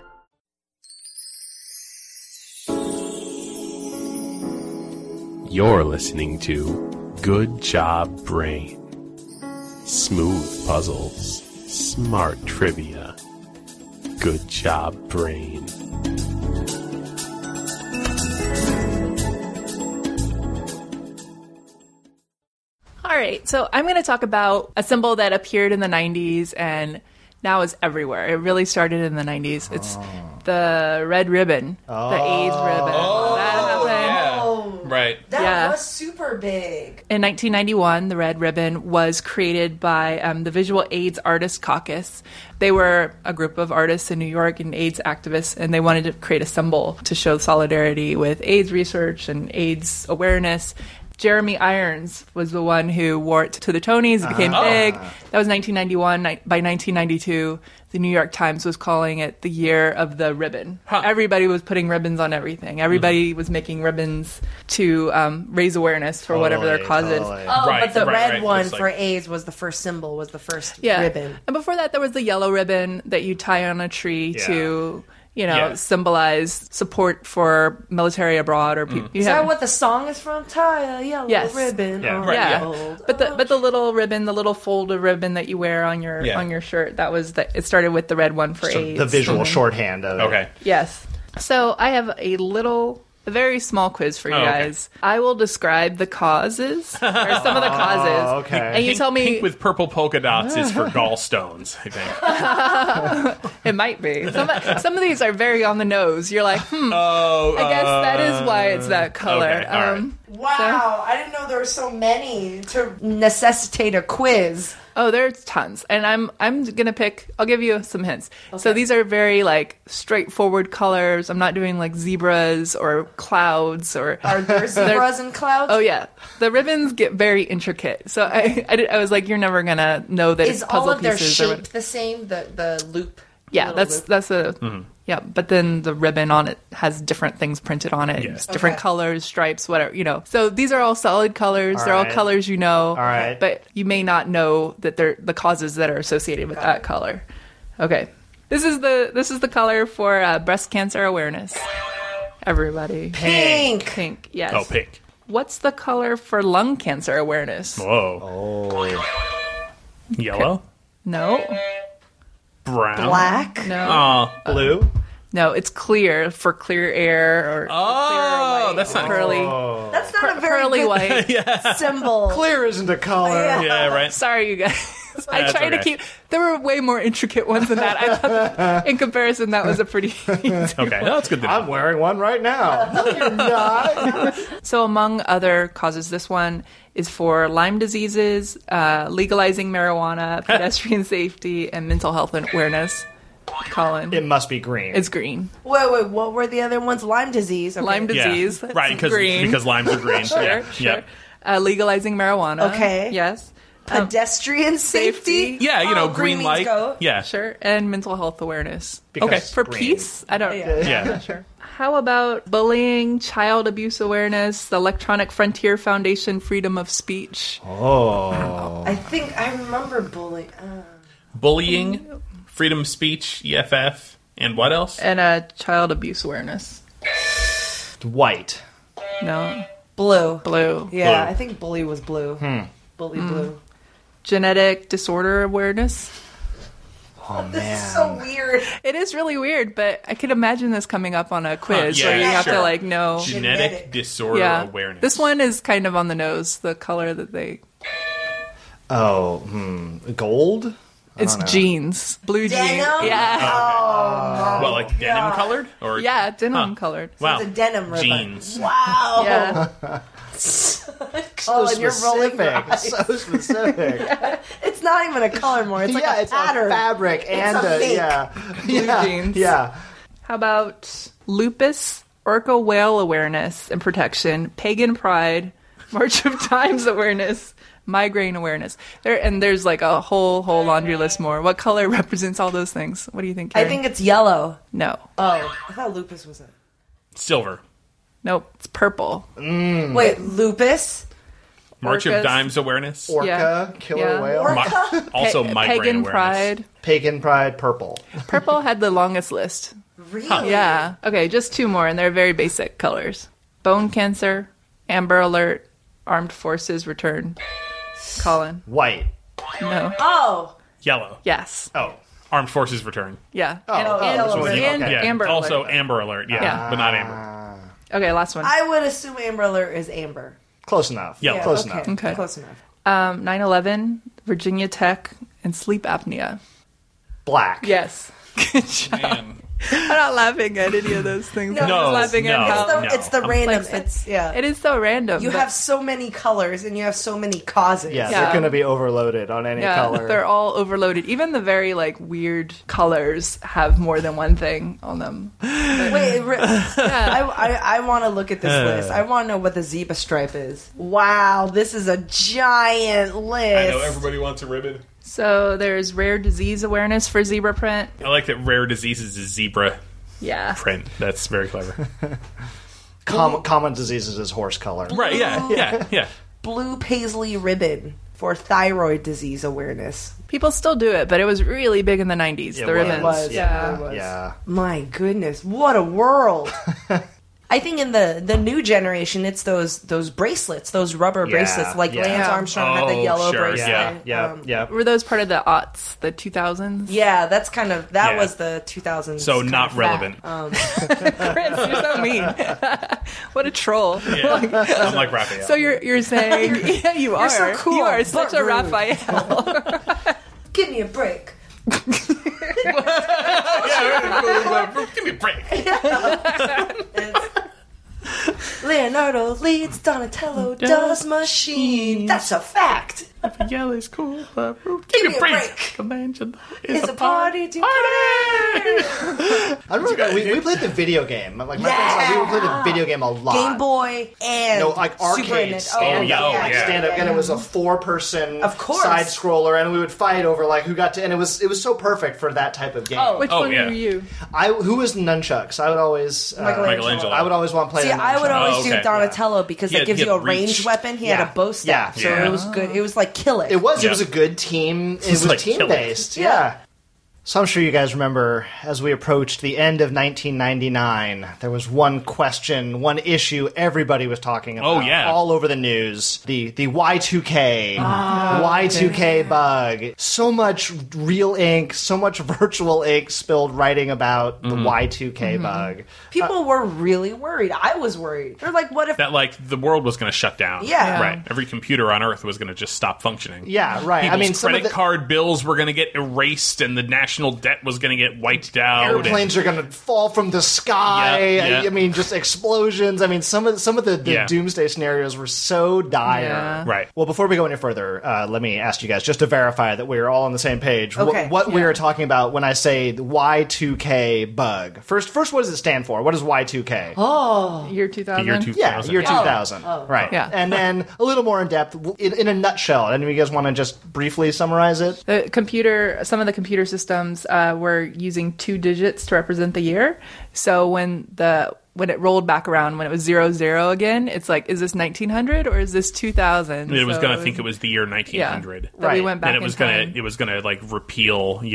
You're listening to Good Job Brain. Smooth puzzles, smart trivia. Good Job Brain. All right, so I'm going to talk about a symbol that appeared in the 90s and now is everywhere. It really started in the 90s. It's the red ribbon, the AIDS ribbon. That happened. Right. That was super big. In 1991, the Red Ribbon was created by the Visual AIDS Artists Caucus. They were a group of artists in New York and AIDS activists, and they wanted to create a symbol to show solidarity with AIDS research and AIDS awareness. Jeremy Irons was the one who wore it to the Tonys. It became big. That was 1991. By 1992, the New York Times was calling it the year of the ribbon. Everybody was putting ribbons on everything. Everybody was making ribbons to raise awareness for whatever their cause is. Oh, but the red one for AIDS was the first symbol, was the first ribbon. And before that, there was the yellow ribbon that you tie on a tree to... symbolize support for military abroad or people. Is that what the song is from? Tie a yellow ribbon. But the little ribbon, the little folded ribbon that you wear on your shirt, that was it started with the red one for AIDS. The visual shorthand of it. Okay. Yes. So I have a very small quiz for you guys. I will describe the causes, or some of the causes. Okay. And you tell me... Pink with purple polka dots is for gallstones, I think. It might be. Some of these are very on the nose. You're like, I guess that is why it's that color. Okay, all right. Wow, I didn't know there were so many to necessitate a quiz. Oh, there's tons. And I'm gonna pick, I'll give you some hints. So these are very like straightforward colors. I'm not doing like zebras or clouds or Are there zebras and clouds? Oh yeah. The ribbons get very intricate. So I was like, you're never gonna know that Is it's puzzle all of their pieces. shape the same? The loop? Yeah, little loop? that's a yeah, but then the ribbon on it has different things printed on it. It's different colors, stripes, whatever, you know. So these are all solid colors. They're all colors you know. All right. But you may not know that they're the causes that are associated with that color. Okay. This is the color for breast cancer awareness. Everybody. Pink. Pink, yes. Oh, pink. What's the color for lung cancer awareness? Whoa. Yellow? No. Brown? Black? No. Oh. Blue? No, it's clear for clear air or clear or white. That's not curly. That's not a very Pearly good white. symbol. Clear isn't a color. Yeah, right. Sorry, you guys. I That's tried to okay. keep. There were way more intricate ones than that. I thought, that, in comparison, that was a pretty easy. Okay, no, that's good to know. I'm wearing one right now. No, you're not. So, among other causes, this one is for Lyme diseases, legalizing marijuana, pedestrian safety, and mental health awareness. Colin, It must be green. it's green. Wait, what were the other ones? Lyme disease. Okay. Lyme Yeah. disease, Right, green. because limes are green. Sure, yeah. sure. Yeah. Legalizing marijuana. Okay. Yes. Pedestrian safety. Yeah, you know, Oh, green means light. go. Yeah. Sure. And mental health awareness. Because Okay. For green. peace? I don't Yeah. Sure. How about bullying, child abuse awareness, the Electronic Frontier Foundation, freedom of speech? Oh. I think I remember bullying. Bullying, freedom of speech, EFF, and what else? And child abuse awareness. White. No. Blue. Blue. Yeah, Blue. I think bully was blue. Bully blue. Genetic disorder awareness. Oh, This man. is so weird. It is really weird, but I could imagine this coming up on a quiz yeah, where you have sure. to like know. Genetic disorder Yeah. awareness. This one is kind of on the nose, the color that they. Oh, gold? It's genes. Blue jeans. Denim? Yeah. Well, like denim colored? Or Yeah, denim colored. Wow. It's a denim ribbon. Jeans. Wow. Yeah. Colin, you're rolling your specific. eyes. So specific. It's not even a color more. It's like yeah, a it's pattern. a fabric and a make. yeah. jeans. Yeah. How about lupus, orca whale awareness and protection, pagan pride, March of Dimes awareness, migraine awareness? There's like a whole laundry list more. What color represents all those things? What do you think, I Karen? think it's yellow. No. Oh, I thought lupus was it. Silver. Nope. It's purple. Wait, lupus? March of Orcas. Dimes awareness. Orca, Yeah. killer Yeah. whale. Also Pa- migraine pagan awareness. pride. Pagan pride, purple. Purple had the longest list. Really? Yeah. Okay, just two more, and they're very basic colors. Bone cancer, Amber Alert, Armed Forces Return. Colin. White. No. Oh. Yellow. Yes. Oh. Armed Forces Return. Yeah. yellow so ribbon. and Yeah. Amber also Alert. Amber Alert. Yeah, Yeah. but not Amber. Okay, last one. I would assume Amber Alert is amber. Close enough. Yeah. Close okay. enough. Okay. Close enough. 9/11, Virginia Tech, and sleep apnea. Black. Yes. Good job. Man. I'm not laughing at any of those things. I'm No, just laughing no. at how It's the I'm random. like- It's yeah. it is so random. You but- have so many colors and you have so many causes. Yeah, Yeah. they're going to be overloaded on any yeah, color. they're all overloaded. Even the very like weird colors have more than one thing on them. Wait, Yeah. I want to look at this list. I want to know what the zebra stripe is. Wow, this is a giant list. I know everybody wants a ribbon. So there's rare disease awareness for zebra print. I like that rare diseases is zebra Yeah. print. That's very clever. Common diseases is horse color. Right, yeah. Blue paisley ribbon for thyroid disease awareness. People still do it, but it was really big in the 90s. It the ribbons. was, Yeah. It was. Yeah. My goodness, what a world! I think in the new generation, it's those bracelets, those rubber Yeah, bracelets, like yeah. Lance Armstrong had the Oh, yellow sure, bracelet. yeah. Yeah. Yeah. Were those part of the aughts, the 2000s? Yeah, that's kind of that Yeah. was the 2000s. So kind not of relevant. Chris, you're so mean. What a troll. Yeah. I'm like Raphael. So you're saying, yeah, you are. so cool, You are but such a rude. Raphael. Give me a break. Yeah, give me a break. Lynn Leonardo leads, Donatello does machine. That's a fact. Yellow's cool, but Give me a break. Michelangelo It's a party to I remember we played the video game. Like my friends and I, we played the video game a lot. Game Boy and No, like arcade stand up, stand up, and it was a 4-person side scroller, and we would fight over like who got to, and it was so perfect for that type of game. Which one were you? Who was nunchucks? I would always Michelangelo. I would always want to play. See, I would always do Donatello because it gives you a ranged weapon. He had a bow staff, so it was good. It was like kill it. It was a good team. It was like team based. Yeah. So I'm sure you guys remember, as we approached the end of 1999, there was one question, one issue everybody was talking about. All over the news. The Y2K. Y2K bug. So much real ink, so much virtual ink spilled writing about the Y2K bug. People were really worried. I was worried. They're like, what if... That, like, the world was going to shut down. Yeah. Right. Every computer on Earth was going to just stop functioning. Yeah, right. People's credit card bills were going to get erased, and the national debt was going to get wiped out. Airplanes are going to fall from the sky. I mean, just explosions. I mean, some of the doomsday scenarios were so dire. Yeah. Right. Well, before we go any further, let me ask you guys just to verify that we're all on the same page. Okay. What we are talking about when I say the Y2K bug. First, what does it stand for? What is Y2K? Oh, year 2000. Year 2000. Yeah, year 2000. Right. Yeah. And then a little more in depth, in a nutshell. Any of you guys want to just briefly summarize it? Some of the computer systems were using 2 digits to represent the year. So when it rolled back around, when it was 00 again, it's like, is this 1900 or is this 2000? It was going to think it was the year 1900. Yeah, right. We went back and it was going to like repeal, the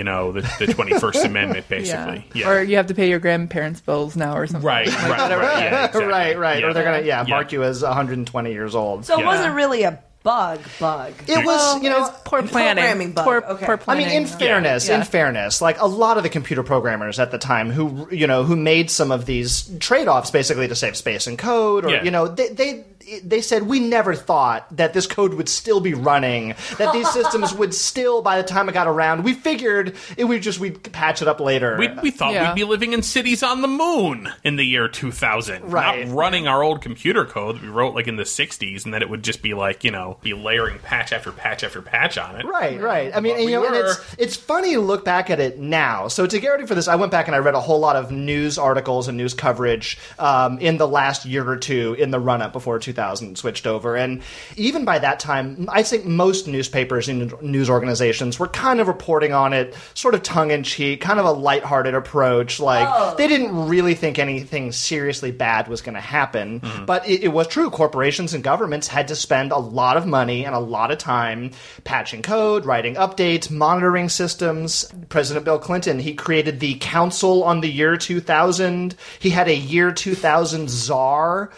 21st Amendment, basically. Yeah. Or you have to pay your grandparents' bills now or something. Right. Yeah, exactly. Right. Yeah. Or they're going to mark you as 120 years old. So it wasn't really a bug. It was, it was poor planning. Programming bug. Poor planning. I mean, in fairness, like a lot of the computer programmers at the time who made some of these trade-offs basically to save space and code, or they said, we never thought that this code would still be running, that these systems would still, by the time it got around, we figured we'd patch it up later. We thought we'd be living in cities on the moon in the year 2000. Right. Not running our old computer code that we wrote like in the 60s, and then it would just be like, be layering patch after patch after patch on it. Right. I mean, and it's funny to look back at it now. So to get ready for this, I went back and I read a whole lot of news articles and news coverage in the last year or two in the run-up before 2000 switched over. And even by that time, I think most newspapers and news organizations were kind of reporting on it sort of tongue-in-cheek, kind of a lighthearted approach. Like, they didn't really think anything seriously bad was going to happen. Mm-hmm. But it was true. Corporations and governments had to spend a lot of money and a lot of time patching code, writing updates, monitoring systems. President Bill Clinton, he created the Council on the Year 2000. He had a Year 2000 czar,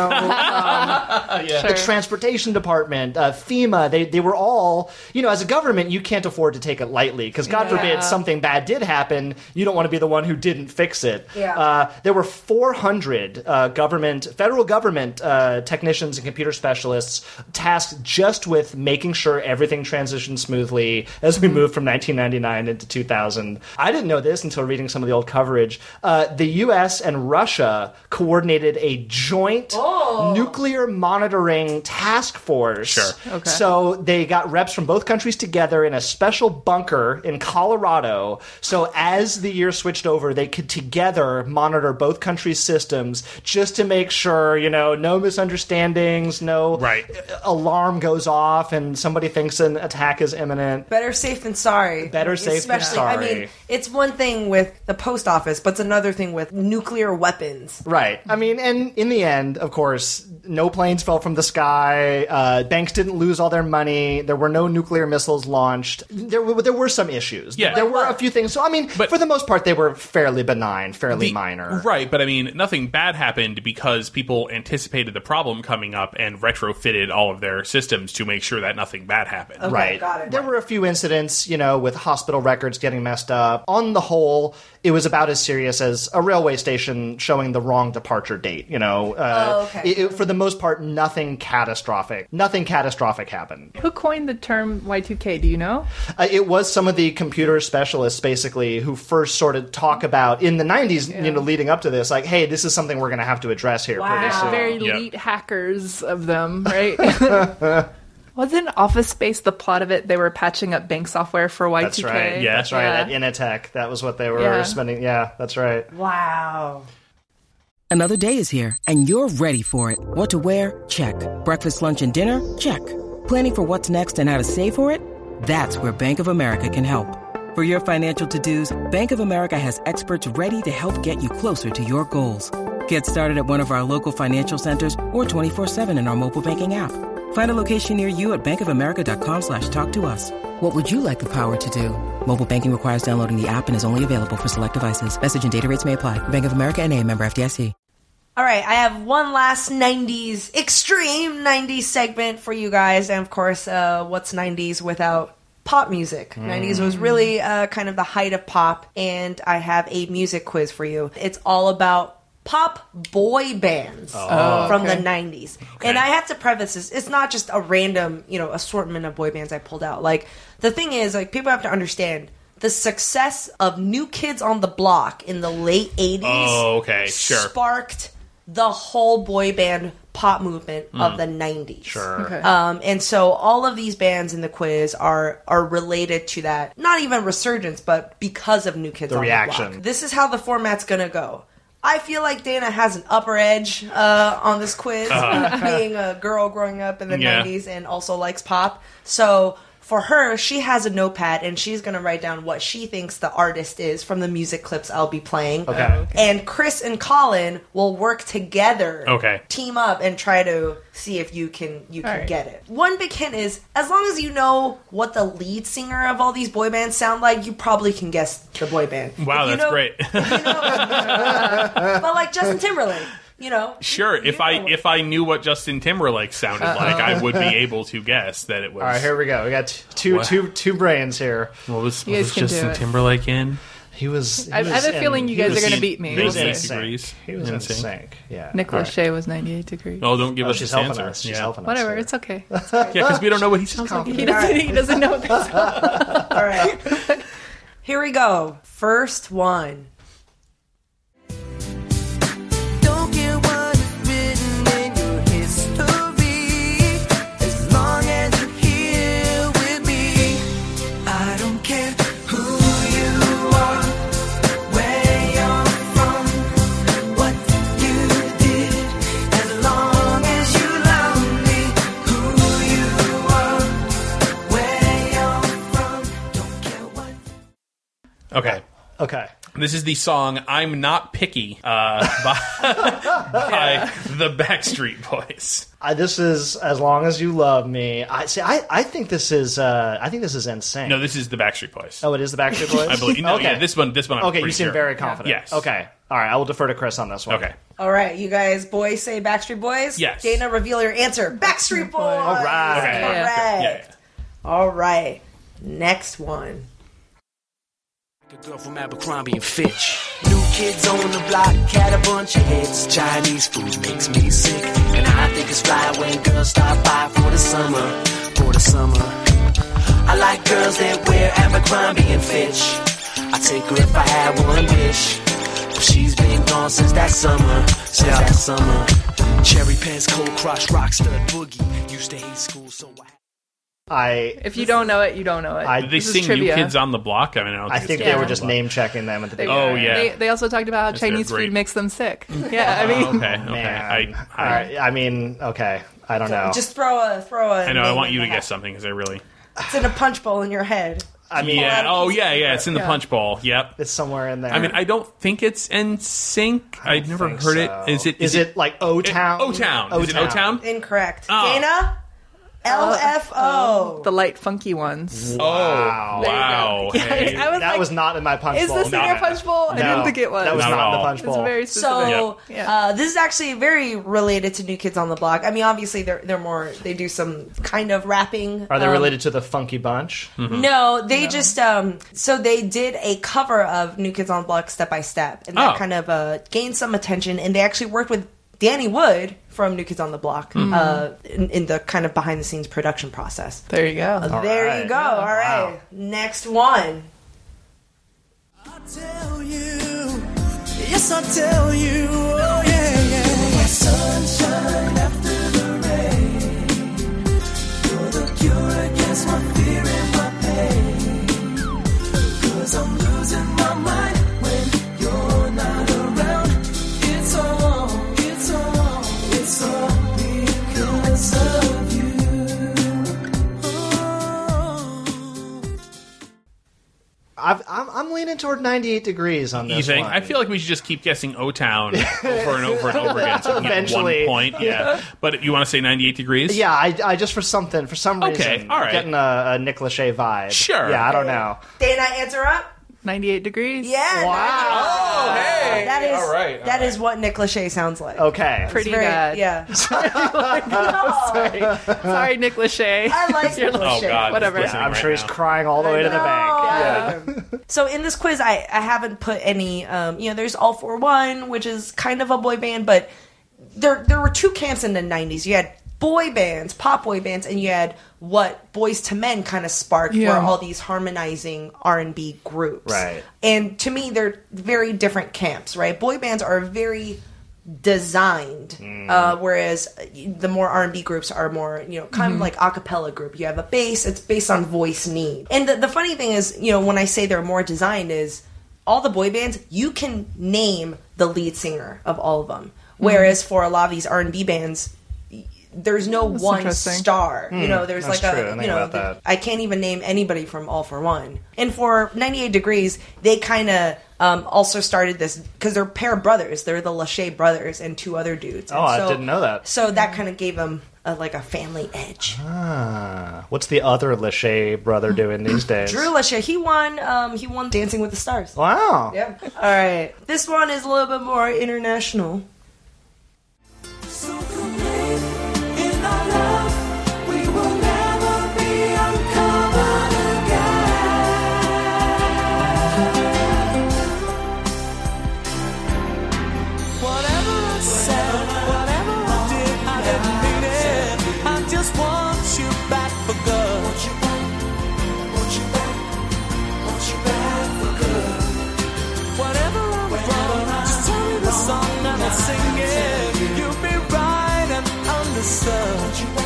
the Transportation Department, FEMA. They were all, as a government, you can't afford to take it lightly because God forbid something bad did happen. You don't want to be the one who didn't fix it. Yeah. There were 400 federal government technicians and computer specialists tasked just with making sure everything transitioned smoothly as we moved from 1999 into 2000. I didn't know this until reading some of the old coverage. The U.S. and Russia coordinated a joint nuclear monitoring task force. Sure. Okay. So they got reps from both countries together in a special bunker in Colorado. So as the year switched over, they could together monitor both countries' systems just to make sure, no misunderstandings, no alarm goes off and somebody thinks an attack is imminent. Better safe than sorry. Better safe than sorry. I mean, it's one thing with the post office, but it's another thing with nuclear weapons. Right. I mean, and in the end, of course, no planes fell from the sky. Banks didn't lose all their money. There were no nuclear missiles launched. There were some issues. Yeah. There were a few things. So, I mean, for the most part, they were fairly benign, fairly minor. Right, but I mean, nothing bad happened because people anticipated the problem coming up and retrofitted all of their systems to make sure that nothing bad happened. Okay, right. Got it. There were a few incidents, with hospital records getting messed up. On the whole, it was about as serious as a railway station showing the wrong departure date. For the most part, nothing catastrophic happened. Who coined the term Y2K? Do you know? It was some of the computer specialists, basically, who first sort of talk about in the 90s, leading up to this, like, hey, this is something we're going to have to address here pretty soon. Very elite hackers of them, right? Wasn't Office Space the plot of it? They were patching up bank software for Y2K. That's right. Yeah, that's right. At Initech, that was what they were spending. Yeah, that's right. Wow. Another day is here, and you're ready for it. What to wear? Check. Breakfast, lunch, and dinner? Check. Planning for what's next and how to save for it? That's where Bank of America can help. For your financial to-dos, Bank of America has experts ready to help get you closer to your goals. Get started at one of our local financial centers or 24/7 in our mobile banking app. Find a location near you at bankofamerica.com/talktous. What would you like the power to do? Mobile banking requires downloading the app and is only available for select devices. Message and data rates may apply. Bank of America NA, member FDIC. All right, I have one last 90s, extreme 90s segment for you guys. And of course, what's 90s without pop music? 90s was really kind of the height of pop. And I have a music quiz for you. It's all about pop boy bands from the 90s. Okay. And I have to preface this, it's not just a random, assortment of boy bands I pulled out. Like, the thing is, like, people have to understand the success of New Kids on the Block in the late 80s sparked the whole boy band pop movement of the 90s. Sure. Okay. And so all of these bands in the quiz are related to that, not even resurgence, but because of New Kids on the Block. This is how the format's gonna go. I feel like Dana has an upper edge on this quiz, being a girl growing up in the 90s and also likes pop. So for her, she has a notepad, and she's going to write down what she thinks the artist is from the music clips I'll be playing. Okay. And Chris and Colin will work together, team up, and try to see if you can get it. One big hint is, as long as you know what the lead singer of all these boy bands sound like, you probably can guess the boy band. Wow, that's great. But like Justin Timberlake. Sure. If I knew what Justin Timberlake sounded like, I would be able to guess that it was. All right, here we go. We got two brains here. What was Justin Timberlake in? He was. I have a feeling you guys are going to to beat me. He was in degrees. He was in sync. Yeah. Nick Lachey was 98 degrees. Oh, don't give us his answer. She's helping us. Whatever, it's okay. Yeah, because we don't know what he sounds like. He doesn't know what they sound like. All right. Here we go. First one. Okay. This is the song "I'm Not Picky" by the Backstreet Boys. This is "As Long as You Love Me." I think this is NSYNC. No, this is the Backstreet Boys. Oh, it is the Backstreet Boys. I believe. No, okay. Yeah, this one. I'm okay, you seem sure. very confident. Yes. Okay. All right. I will defer to Chris on this one. Okay. All right, you guys, boys say Backstreet Boys. Yes. Dana, reveal your answer. Backstreet Boys. All right. Okay. Correct. Yeah. All right. Next one. A girl from Abercrombie and Fitch. New Kids on the Block had a bunch of hits. Chinese food makes me sick, and I think it's fly when girls stop by for the summer. I like girls that wear Abercrombie and Fitch. I take her if I had one wish, but she's been gone since that summer. Cherry Pants, Cold Crush, Rockstar Boogie. Used to hate school, so if you don't know it, you don't know it. Did they sing New Kids on the Block? I mean, I think they were just name checking them at the beginning. Oh yeah. They also talked about how Chinese food makes them sick. Yeah, I mean. Okay. Man. I mean, okay. I don't know. Just throw a. I know. I want you to guess something because I really. It's in a punch bowl in your head. I mean, yeah. Oh yeah. It's in the punch bowl. Yep. It's somewhere in there. I mean, I don't think it's NSYNC. I've never heard it. Is it like O-Town? O-Town. Is it O-Town? Incorrect. Oh. Dana. LFO. The light, funky ones. Oh, wow. Yeah, Hey. I was That like, was not in my punch is bowl. this in your punch bowl? I No, didn't think it was. That was Not not at in the all. punch bowl. It's very specific. So Yeah. this is actually very related to New Kids on the Block. I mean, obviously they're more. They do some kind of rapping. Are they related to the Funky Bunch? No, they just so they did a cover of New Kids on the Block Step by Step, and that kind of gained some attention. And they actually worked with Danny Wood from New Kids on the Block in the kind of behind the scenes production process. There you go. There right. you go. All right, Wow. next one. I'll tell you, yes, I'll tell you, oh yeah, yeah. Sunshine after the rain, you're the cure against my fear and my pain. 'Cause I'm losing my mind when you're not around. It's all because of you. I'm leaning toward 98 Degrees on this You think? one. I feel like we should just keep guessing O-Town over and over and over again. So we get Eventually. 1 point. Yeah. But you want to say 98 Degrees? Yeah, I just for some reason, Okay, all right. getting a Nick Lachey vibe. Sure. Yeah, I don't know. Dana, answer up. 98 degrees. Yeah. Wow. Oh, hey. That is All right. that is what Nick Lachey sounds like. Okay. Pretty Very- bad. Yeah. Sorry, Nick Lachey. I like Nick Oh, Lachey. God. Whatever. He's Yeah, listening I'm right sure he's now. crying all the way to the bank. Yeah. So in this quiz, I haven't put any. There's All For One, which is kind of a boy band, but there were two camps in the '90s. You had boy bands, pop boy bands, and you had what Boys to Men kind of sparked were all these harmonizing R&B groups. Right. And to me, they're very different camps, right? Boy bands are very designed, whereas the more R&B groups are more, kind of like a cappella group. You have a bass, it's based on voice need. And the funny thing is, when I say they're more designed is all the boy bands, you can name the lead singer of all of them. Whereas for a lot of these R&B bands, there's no one interesting. star. There's That's like true. I think about that. I can't even name anybody from All For One. And for 98 Degrees, they kind of also started this because they're a pair of brothers. They're the Lachey brothers and two other dudes. And Oh, I didn't know that. So that kind of gave them a family edge. What's the other Lachey brother doing these days? Drew Lachey, he won Dancing with the Stars. Wow. Yep. All right. This one is a little bit more international. So complete in our love, we will never be uncovered again. Whatever I said, whatever I did, I didn't mean it. I just want you back for good. Want you back for good. Whatever I'm wrong, just tell me the song and I'll sing it. You'll be right and understood.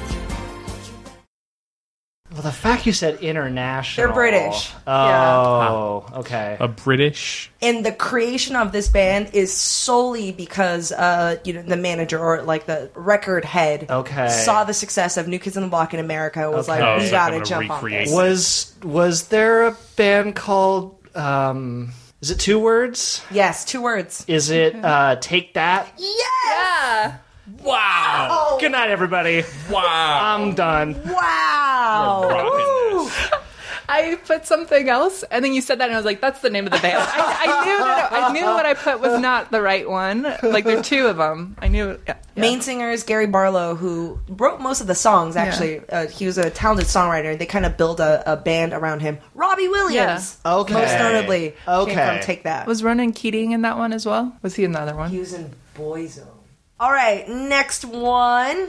Well, the fact you said international. They're British. Oh, okay. A British. And the creation of this band is solely because the manager or like the record head saw the success of New Kids on the Block in America and was Okay. like, we So gotta I'm gonna jump on recreate this. Was there a band called? Is it 2 words? Yes, 2 words. Is it Take That? Yes! Wow. Good night, everybody. Wow. I'm done. Wow! Rocking this. I put something else, and then you said that, and I was like, "That's the name of the band." I knew what I put was not the right one. Like there are 2 of them. I knew. Yeah. Main singer is Gary Barlow, who wrote most of the songs, actually. He was a talented songwriter. They kind of built a band around him. Robbie Williams, Okay. most notably, came Okay. from Take That. Was Ronan Keating in that one as well? Was he in the other one? He was in Boyzone. All right, next one.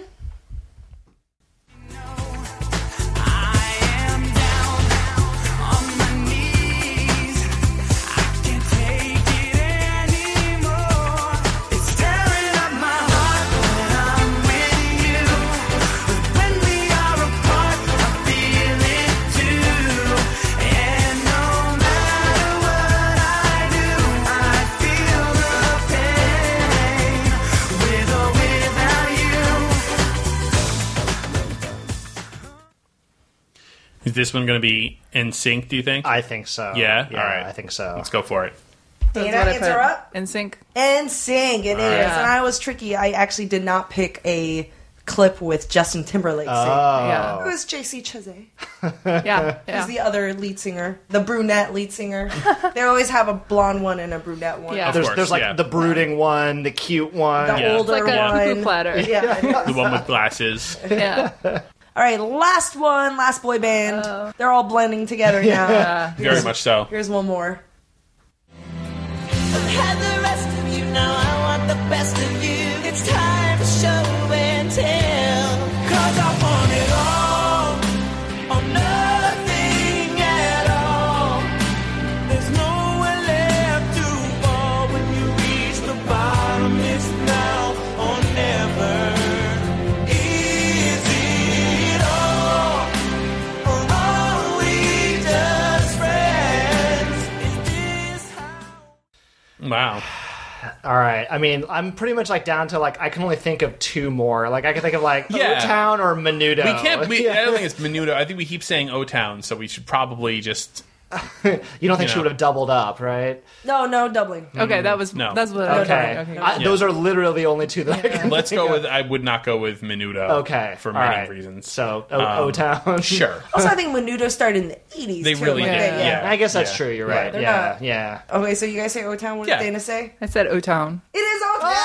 Is this one going to be in sync, do you think? I think so. Yeah? Yeah, All right. I think so. Let's go for it. Dana, That's what I answer put. up. NSYNC. NSYNC, it is. Yeah. And I was tricky. I actually did not pick a clip with Justin Timberlake singing. Yeah. It was JC Chasez. Yeah. Who's the other lead singer, the brunette lead singer. They always have a blonde one and a brunette one. Yeah. There's like the brooding one, the cute one. The older It's like a one. poo platter. Yeah. The one with glasses. Yeah. All right, last boy band. They're all blending together now. Very much so. Here's one more. Had the rest of you, now I want the best of you. It's time to show and tell. 'Cause I want it all, or nothing at all. There's nowhere left to fall when you reach the bottom. It's now or never. Is it all, or are we just friends? Is this how? Wow. All right. I mean, I'm pretty much like down to like I can only think of two more. Like I can think of like Yeah. O-Town or Menudo. We can't. I don't think it's Menudo. I think we keep saying O-Town, so we should probably just. You don't think she would have doubled up, right? No doubling. Okay, that's what Okay. I was okay. Those are literally the only two that I can Let's think go of. with. I would not go with Menudo. Okay. For All many right. reasons. So O-Town. Sure. Also, I think Menudo started in the 80s. They too. really Like, did. Yeah. I guess that's true. You're right. they're Yeah. not- Yeah. Okay, so you guys say O-Town. What did Dana say? I said O-Town. It is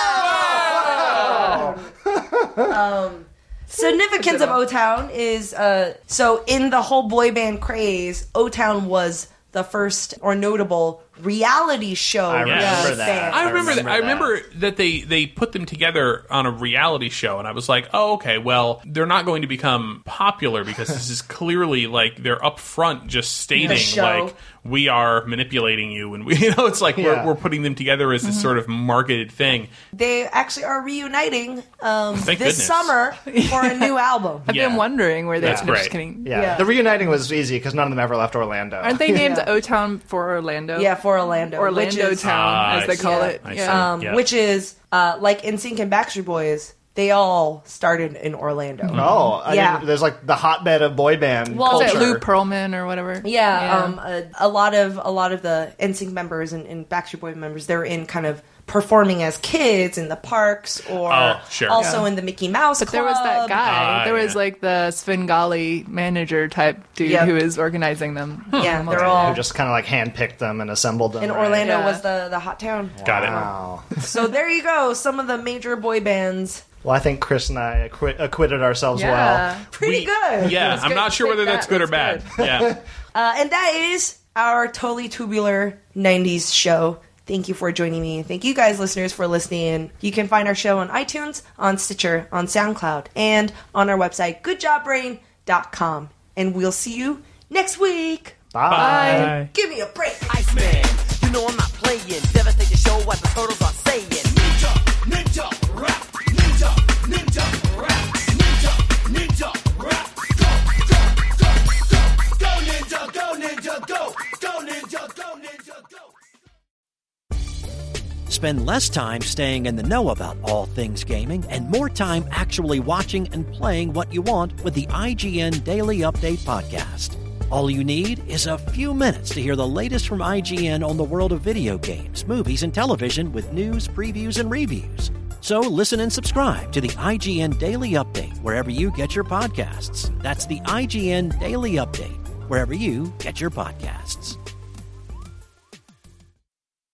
O-Town! Significance of O-Town is, so in the whole boy band craze, O-Town was the first or notable reality show. I remember that. band. I remember that. I remember that they put them together on a reality show, and I was like, oh, okay, well, they're not going to become popular because this is clearly like they're up front just stating show. like we are manipulating you, and we, you know, it's like we're putting them together as this sort of marketed thing. They actually are reuniting Thank this goodness. summer for a new album. I've been wondering where That's they're great. just kidding. Yeah. The reuniting was easy because none of them ever left Orlando. Aren't they named O-Town for Orlando? Yeah, for Orlando. which Orlando is, Town, as they call Yeah. it. I see. Yeah. Yeah. Which is, like NSYNC and Backstreet Boys, they all started in Orlando. Oh, I Yeah. mean, there's like the hotbed of boy band Well, Was culture. it Lou Pearlman or whatever? Yeah, a lot of the NSYNC members and Backstreet Boy members, they're in kind of performing as kids in the parks or also in the Mickey Mouse But Club. there was that guy. there was yeah. like the Svengali manager type dude Yep. who was organizing them. Yeah, they're all who just kind of like handpicked them and assembled them. and right? Orlando Yeah. was the hot town. Got it. Wow. So there you go, some of the major boy bands. Well, I think Chris and I acquitted ourselves well. Pretty good. Yeah, I'm not sure whether that's good or bad. Yeah. And that is our Totally Tubular 90s show. Thank you for joining me. Thank you guys, listeners, for listening. You can find our show on iTunes, on Stitcher, on SoundCloud, and on our website, goodjobbrain.com. And we'll see you next week. Bye. Give me a break. Iceman, you know I'm not playing. Devastating show what the turtles are saying. Ninja, ninja, rap. Ninja, ninja, rap. Ninja, ninja, rap. Go, go, go, go, ninja, go, ninja, go. Go, ninja, go, ninja, go. Spend less time staying in the know about all things gaming and more time actually watching and playing what you want with the IGN Daily Update podcast. All you need is a few minutes to hear the latest from IGN on the world of video games, movies, and television with news, previews, and reviews. So listen and subscribe to the IGN Daily Update wherever you get your podcasts. That's the IGN Daily Update, wherever you get your podcasts.